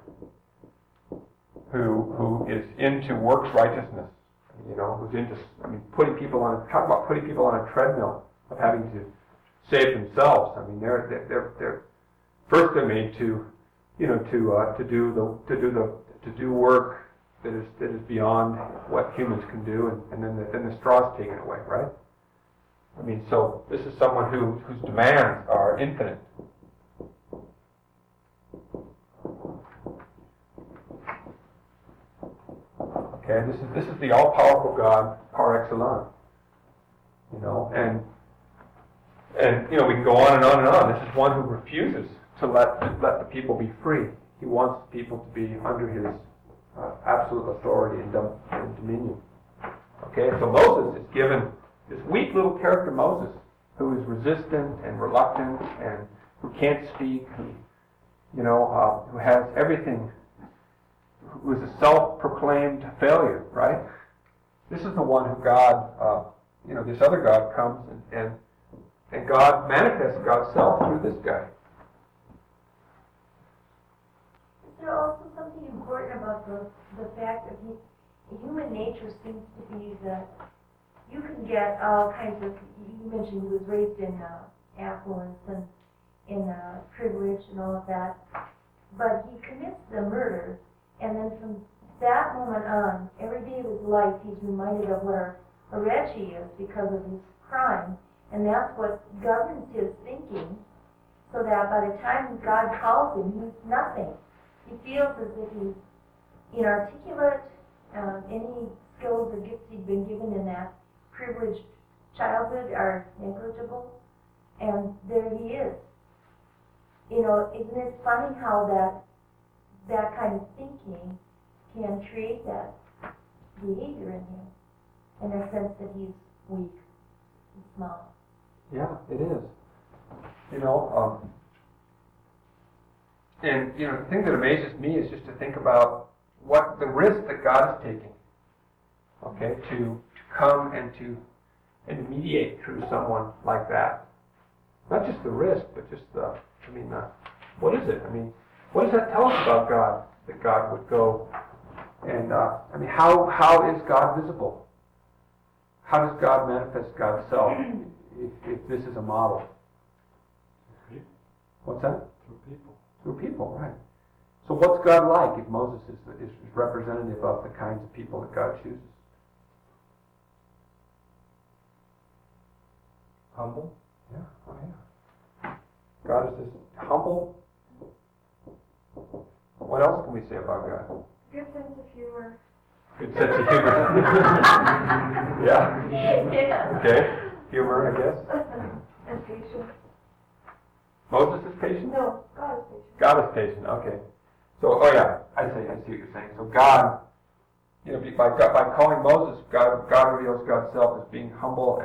who is into works righteousness, who's into, putting people on a treadmill of having to save themselves. I mean, they're first they're made to do work that is beyond what humans can do, and then the straw's taken away, right? I mean, so this is someone whose demands are infinite. Okay, this is the all-powerful God par excellence. And we can go on and on and on. This is one who refuses to let the people be free. He wants people to be under his absolute authority and dominion. Okay, so Moses is given this weak little character, Moses, who is resistant and reluctant and who can't speak, who has everything, who is a self-proclaimed failure, right? This is the one who God, this other God comes and God manifests God's self through this guy. Is there also something important about the fact that human nature seems to be that you can get all kinds of, you mentioned he was raised in affluence and in privilege and all of that, but he commits the murder, and then from that moment on, every day of his life, he's reminded of what a wretch he is because of his crime, and that's what governs his thinking, so that by the time God calls him, he's nothing. He feels as if he's inarticulate. Any skills or gifts he'd been given in that privileged childhood are negligible, and there he is. Isn't it funny how that kind of thinking can create that behavior in him, in the sense that he's weak and small? Yeah, it is. And the thing that amazes me is just to think about what the risk that God is taking. Okay, to come and to mediate through someone like that. Not just the risk, but just what is it? I mean, what does that tell us about God? That God would go and how is God visible? How does God manifest God's self if this is a model? What's that? Through people. Through people, right. So what's God like if Moses is representative of the kinds of people that God chooses? Humble. Yeah, oh yeah. God is this humble. What else can we say about God? Good sense of humor. Good sense of humor. Yeah. Yeah. Okay. Humor, I guess. And patient. Moses is patient? No, God is patient. God is patient, okay. So, I see what you're saying. So God, by calling Moses, God reveals God's self as being humble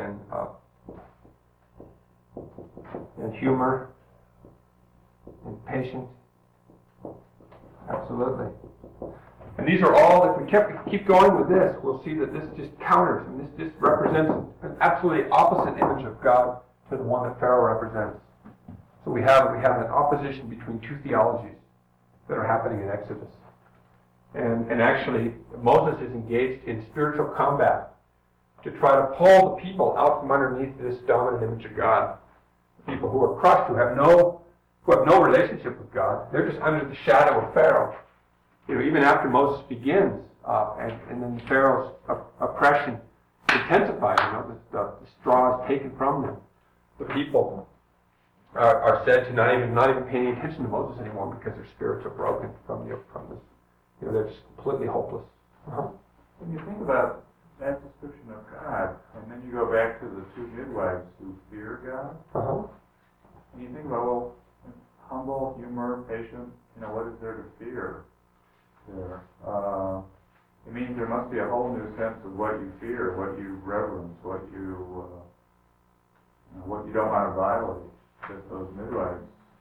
and humor and patient. Absolutely. And these are all, if we keep going with this, we'll see that this just counters, and this just represents an absolutely opposite image of God to the one that Pharaoh represents. So we have an opposition between two theologies that are happening in Exodus. And actually, Moses is engaged in spiritual combat to try to pull the people out from underneath this dominant image of God. People who are crushed, who have no relationship with God. They're just under the shadow of Pharaoh. Even after Moses begins, and then Pharaoh's oppression intensifies. The straw is taken from them. The people are said to not even paying attention to Moses anymore because their spirits are broken from this. They're just completely hopeless. When you think about that description of God, and then you go back to the two midwives who fear God, and you think about, well, humble, humor, patient, what is there to fear there? It means there must be a whole new sense of what you fear, what you reverence, what you don't want to violate. That those midwives,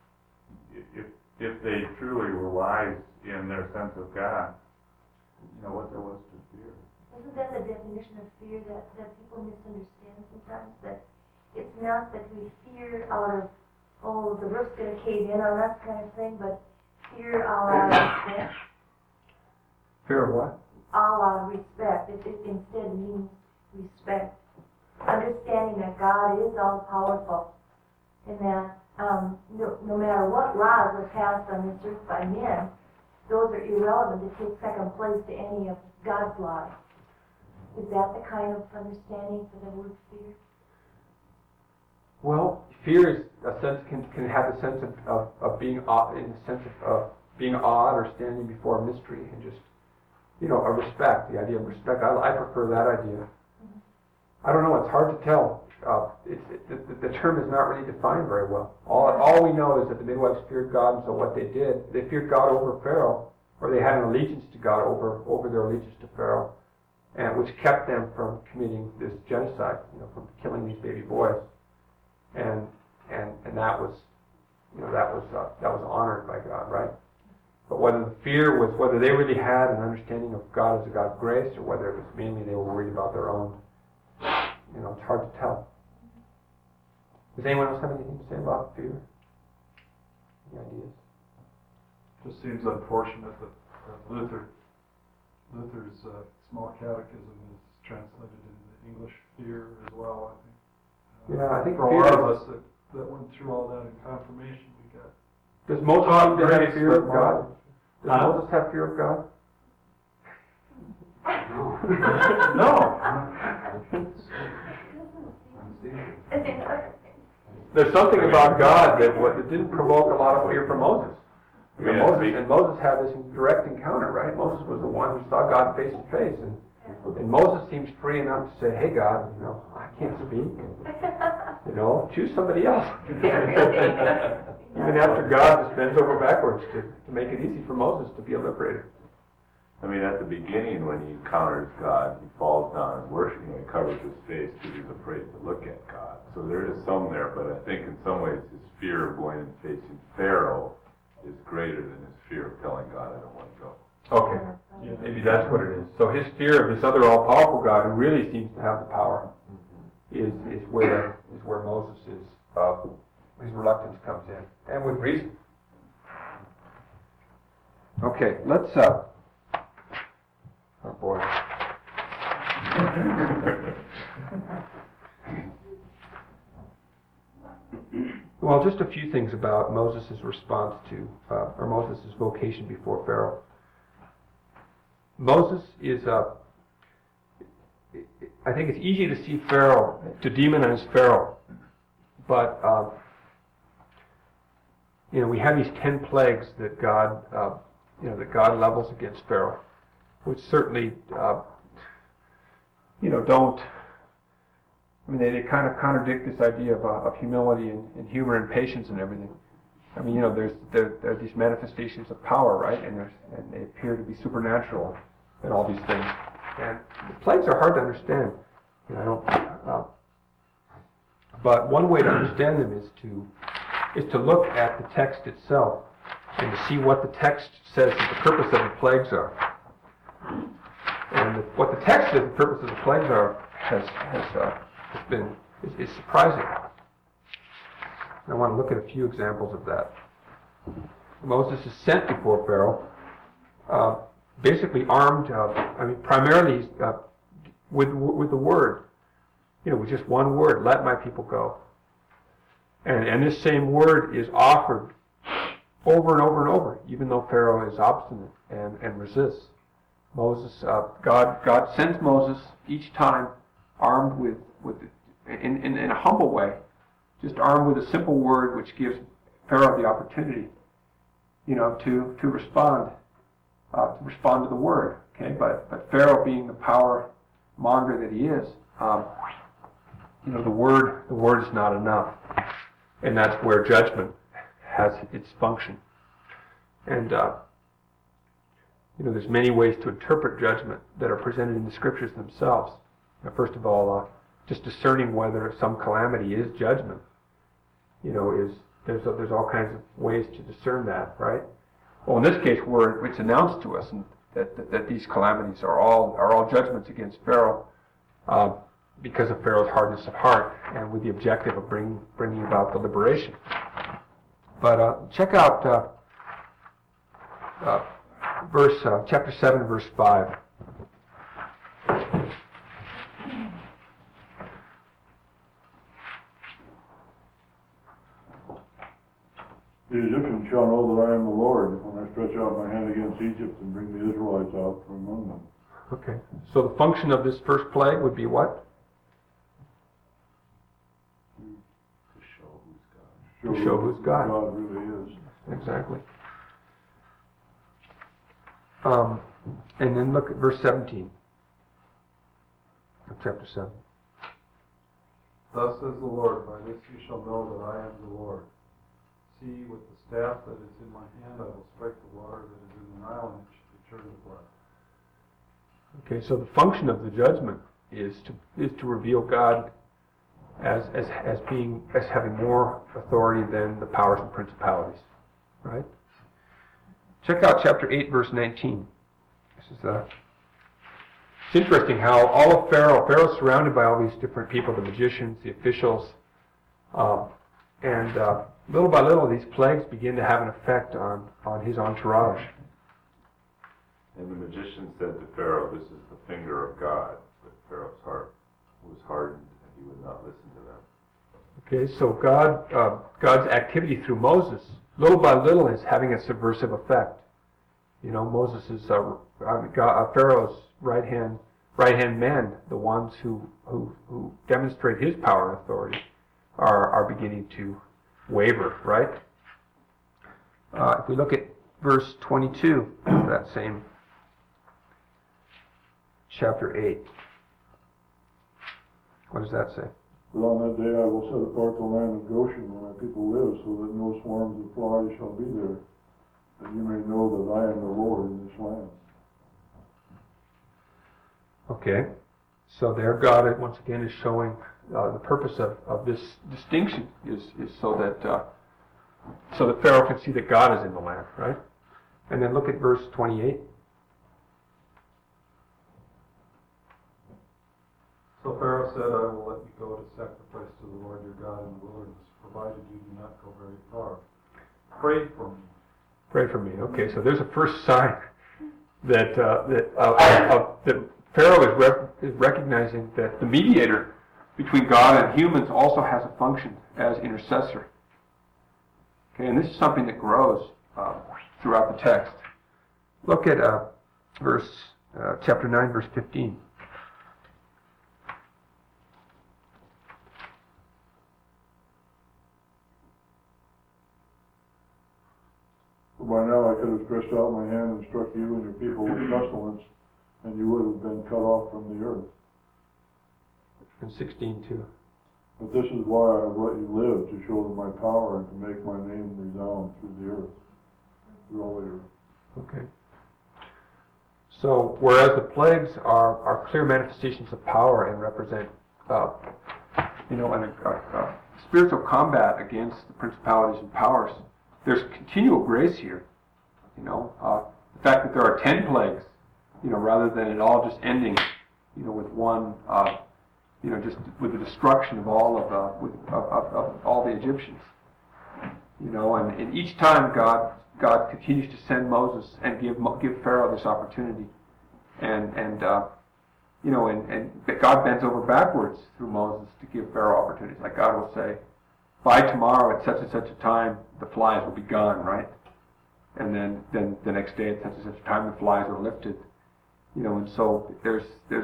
if they truly were wise in their sense of God, what there was to fear. Isn't that the definition of fear that people misunderstand sometimes? That it's not that we fear out of, the roof's going to cave in on us kind of thing, but fear out of respect. Fear of what? All out of respect. It instead means respect. Understanding that God is all-powerful, and that no matter what laws are passed on this earth by men, those are irrelevant to take second place to any of God's laws. Is that the kind of understanding for the word fear? Well, fear is can have a sense of being awed, in the sense of being awed or standing before a mystery, and just a respect. The idea of respect. I prefer that idea. I don't know. It's hard to tell. The term is not really defined very well. All we know is that the midwives feared God, and so what they did, they feared God over Pharaoh, or they had an allegiance to God over their allegiance to Pharaoh, and which kept them from committing this genocide, from killing these baby boys, and that was honored by God, right? But whether the fear was whether they really had an understanding of God as a God of grace, or whether it was mainly they were worried about their own, it's hard to tell. Does anyone else have anything to say about fear? Any ideas? Just seems unfortunate that Luther's small catechism is translated into English fear as well, I think. Yeah, I think for a fear lot of us that went through all that in confirmation, we got. Does Moses have fear of God? Does Huh? Moses have fear of God? No. There's something about God that didn't provoke a lot of fear for Moses. Moses had this direct encounter, right? Moses was the one who saw God face to face, and Moses seems free enough to say, "Hey God, I can't speak. Choose somebody else." Even after God just bends over backwards to make it easy for Moses to be a liberator. At the beginning, when he encounters God, he falls down and worships, he covers his face because he's afraid to look at God. So there is some there, but I think in some ways his fear of going and facing Pharaoh is greater than his fear of telling God, "I don't want to go." Okay, maybe that's what it is. So his fear of this other all-powerful God, who really seems to have the power, is where Moses his reluctance comes in, and with reason. Okay, let's. Oh boy. Well, just a few things about Moses' response to, or Moses' vocation before Pharaoh. Moses is, I think it's easy to see Pharaoh, to demonize Pharaoh, but, we have these 10 plagues that God levels against Pharaoh, which certainly, don't. They kind of contradict this idea of humility and humor and patience and everything. There are these manifestations of power, right? And they appear to be supernatural and all these things. And the plagues are hard to understand. But one way to understand them is to look at the text itself and to see what the text says that the purpose of the plagues are. And what the text says the purpose of the plagues are is surprising. I want to look at a few examples of that. Moses is sent before Pharaoh, basically armed, primarily with the word, with just one word, let my people go. And this same word is offered over and over and over, even though Pharaoh is obstinate and resists. God sends Moses each time armed in a humble way, just armed with a simple word which gives Pharaoh the opportunity, to respond to the word. Okay, but Pharaoh, being the power monger that he is, the word is not enough, and that's where judgment has its function. And there's many ways to interpret judgment that are presented in the scriptures themselves. First of all, just discerning whether some calamity is judgment. There's all kinds of ways to discern that, right? Well, in this case, it's announced to us that these calamities are all judgments against Pharaoh because of Pharaoh's hardness of heart, and with the objective of bringing about the liberation. But check out chapter 7, verse 5. The Egyptians shall know that I am the Lord when I stretch out my hand against Egypt and bring the Israelites out from among them. Okay, so the function of this first plague would be what? To show who's God. God really is. Exactly. And then look at verse 17 of chapter 7. Thus says the Lord, by this you shall know that I am the Lord. See, with the staff that is in my hand, I will strike the water that is in the Nile, and it shall be turned to blood. Okay, so the function of the judgment is to reveal God as having more authority than the powers and principalities, right? Check out chapter 8, verse 19. This is it's interesting how all of Pharaoh's surrounded by all these different people, the magicians, the officials, and little by little these plagues begin to have an effect on his entourage. And the magician said to Pharaoh, "This is the finger of God." But Pharaoh's heart was hardened, and he would not listen to them. Okay, so God's activity through Moses, little by little, is having a subversive effect. Moses is Pharaoh's right hand men, the ones who demonstrate his power and authority, are beginning to waver, right? If we look at verse 22 of that same chapter 8, what does that say? But on that day I will set apart the land of Goshen where my people live, so that no swarms of flies shall be there, that you may know that I am the Lord in this land. Okay, so there God once again is showing the purpose of this distinction is so that Pharaoh can see that God is in the land, right? And then look at verse 28. So Pharaoh said, I will let you go to sacrifice to the Lord your God in the wilderness, provided you do not go very far. Pray for me. Pray for me. Okay, so there's a first sign that Pharaoh is recognizing that the mediator between God and humans also has a function as intercessor. Okay, and this is something that grows throughout the text. Look at chapter 9, verse 15. For by now I could have stretched out my hand and struck you and your people with pestilence, and you would have been cut off from the earth. And 16 too. But this is why I have let you live, to show them my power and to make my name resound through the earth, through all the earth. Okay. So, whereas the plagues are clear manifestations of power and represent, a spiritual combat against the principalities and powers, there's continual grace here. The fact that there are 10 plagues, rather than it all just ending, with one, just with the destruction of all of all the Egyptians. You know, and each time God continues to send Moses and give Pharaoh this opportunity, and God bends over backwards through Moses to give Pharaoh opportunities. Like God will say, by tomorrow at such and such a time, the flies will be gone, right? And then the next day at such and such a time, the flies are lifted. You know, and so there's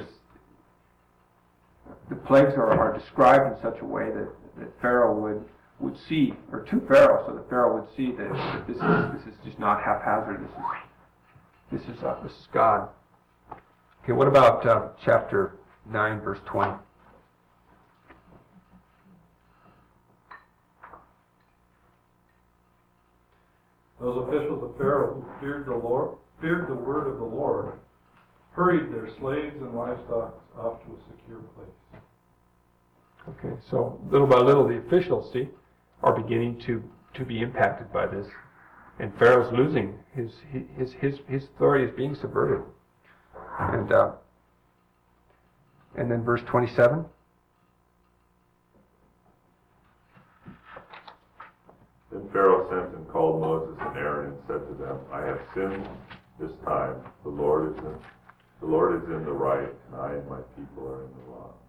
the plagues are described in such a way that Pharaoh would see, or to Pharaoh, so that Pharaoh would see that this is just not haphazard. This is God. Okay, what about chapter 9, verse 20? Those officials of Pharaoh who feared the word of the Lord, hurried their slaves and livestock off to a secure place. Okay, so little by little the officials, are beginning to be impacted by this. And Pharaoh's losing his authority is being subverted. And then verse 27. Then Pharaoh sent and called Moses and Aaron and said to them, I have sinned this time. The Lord is in the right, and I and my people are in the wrong.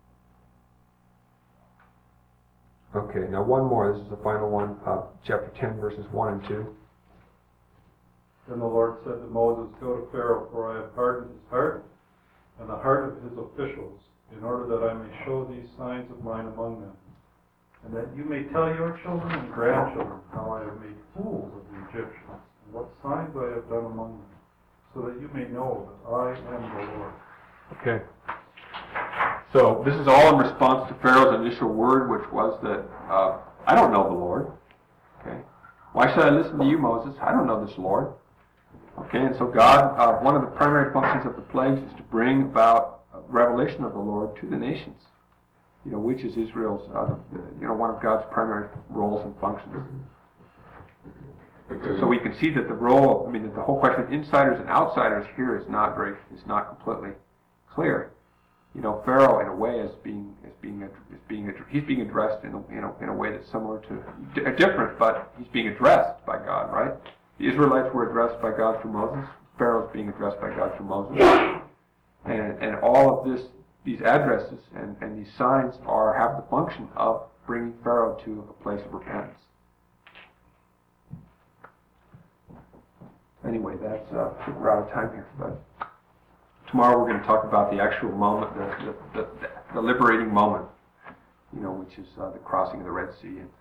Okay, now one more. This is the final one. Chapter 10, verses 1 and 2. Then the Lord said to Moses, Go to Pharaoh, for I have hardened his heart and the heart of his officials, in order that I may show these signs of mine among them, and that you may tell your children and grandchildren how I have made fools of the Egyptians, and what signs I have done among them, so that you may know that I am the Lord. Okay. So this is all in response to Pharaoh's initial word, which was that I don't know the Lord. Okay, why should I listen to you, Moses? I don't know this Lord. Okay, and so God, one of the primary functions of the plagues is to bring about revelation of the Lord to the nations. You know, which is Israel's, one of God's primary roles and functions. So we can see that the role, that the whole question of insiders and outsiders here is not completely clear. You know, Pharaoh in a way is being addressed in a way that's similar to different, but he's being addressed by God, right? The Israelites were addressed by God through Moses. Pharaoh's being addressed by God through Moses, and all of these addresses and these signs have the function of bringing Pharaoh to a place of repentance. Anyway, we're out of time here, but tomorrow we're going to talk about the actual moment, the liberating moment, which is the crossing of the Red Sea. And